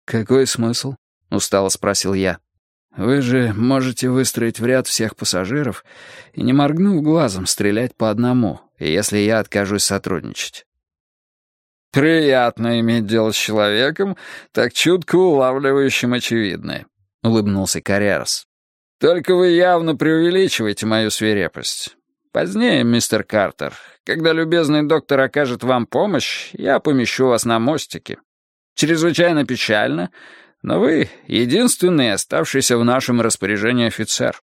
«Какой смысл?» — устало спросил я. «Вы же можете выстроить в ряд всех пассажиров и, не моргнув глазом, стрелять по одному, если я откажусь сотрудничать». «Приятно иметь дело с человеком, так чутко улавливающим очевидное», — улыбнулся Каррерас. «Только вы явно преувеличиваете мою свирепость. Позднее, мистер Картер, когда любезный доктор окажет вам помощь, я помещу вас на мостике. Чрезвычайно печально, но вы единственный оставшийся в нашем распоряжении офицер».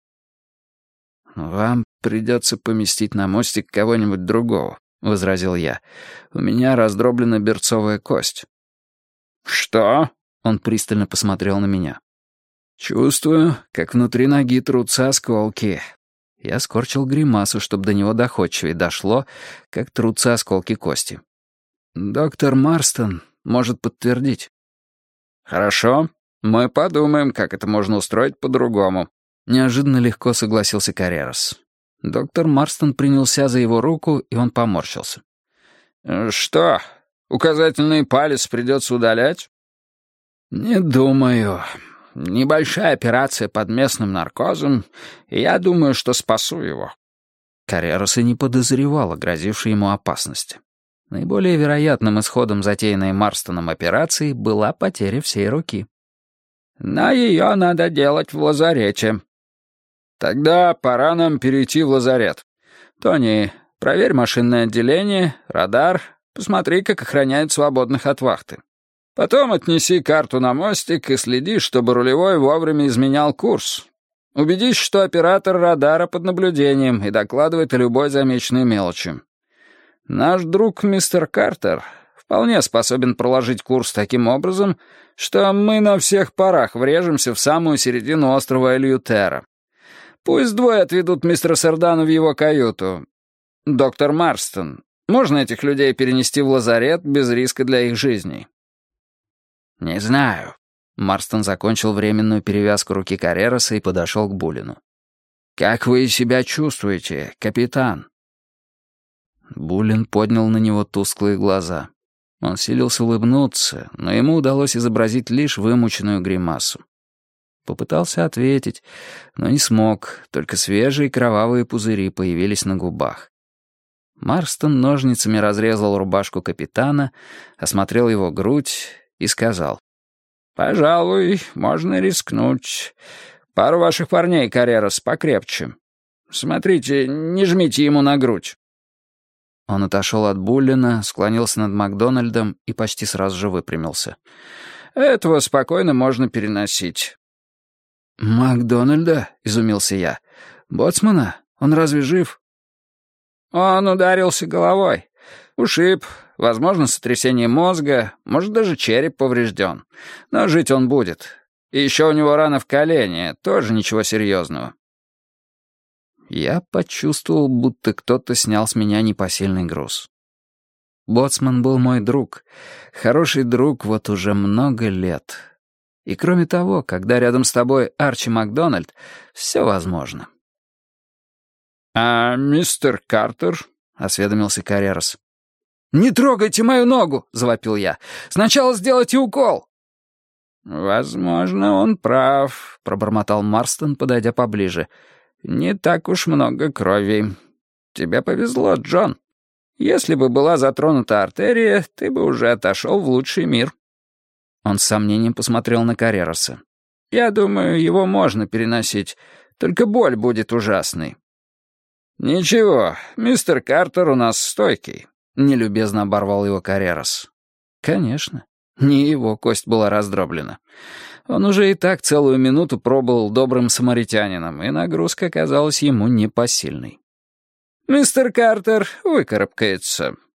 «Вам придется поместить на мостик кого-нибудь другого», — возразил я. «У меня раздроблена берцовая кость». «Что?» — он пристально посмотрел на меня. «Чувствую, как внутри ноги трутся осколки». Я скорчил гримасу, чтобы до него доходчивее дошло, как трутся осколки кости. «Доктор Марстон может подтвердить». «Хорошо, мы подумаем, как это можно устроить по-другому». Неожиданно легко согласился Каррерас. Доктор Марстон принялся за его руку, и он поморщился. «Что, указательный палец придется удалять?» «Не думаю. Небольшая операция под местным наркозом, и я думаю, что спасу его». Каррерас и не подозревал о грозившей ему опасности. Наиболее вероятным исходом затеянной Марстоном операции была потеря всей руки. «Но ее надо делать в лазарете». «Тогда пора нам перейти в лазарет. Тони, проверь машинное отделение, радар, посмотри, как охраняют свободных от вахты. Потом отнеси карту на мостик и следи, чтобы рулевой вовремя изменял курс. Убедись, что оператор радара под наблюдением и докладывает о любой замеченной мелочи. Наш друг мистер Картер вполне способен проложить курс таким образом, что мы на всех парах врежемся в самую середину острова Эльютера. Пусть двое отведут мистера Сердана в его каюту. Доктор Марстон, можно этих людей перенести в лазарет без риска для их жизней?» «Не знаю». Марстон закончил временную перевязку руки Каррераса и подошел к Буллину. «Как вы себя чувствуете, капитан?» Буллин поднял на него тусклые глаза. Он силился улыбнуться, но ему удалось изобразить лишь вымученную гримасу. Попытался ответить, но не смог, только свежие кровавые пузыри появились на губах. Марстон ножницами разрезал рубашку капитана, осмотрел его грудь и сказал: «Пожалуй, можно рискнуть. Пару ваших парней, Каррерас, покрепче. Смотрите, не жмите ему на грудь». Он отошел от Буллина, склонился над Макдональдом и почти сразу же выпрямился. «Этого спокойно можно переносить». «Макдональда?» — изумился я. «Боцмана? Он разве жив?» «Он ударился головой. Ушиб, возможно, сотрясение мозга, может, даже череп поврежден. Но жить он будет. И еще у него рана в колене, тоже ничего серьезного». Я почувствовал, будто кто-то снял с меня непосильный груз. Боцман был мой друг, хороший друг вот уже много лет. И кроме того, когда рядом с тобой Арчи Макдональд, все возможно. «А мистер Картер?» — осведомился Каррерас. «Не трогайте мою ногу!» — завопил я. «Сначала сделайте укол!» «Возможно, он прав», — пробормотал Марстон, подойдя поближе. «Не так уж много крови. Тебе повезло, Джон. Если бы была затронута артерия, ты бы уже отошел в лучший мир». Он с сомнением посмотрел на Каррераса. «Я думаю, его можно переносить, только боль будет ужасной». «Ничего, мистер Картер у нас стойкий», — нелюбезно оборвал его Каррерас. «Конечно, не его кость была раздроблена. Он уже и так целую минуту пробыл добрым самаритянином, и нагрузка оказалась ему непосильной». «Мистер Картер выкарабкается»,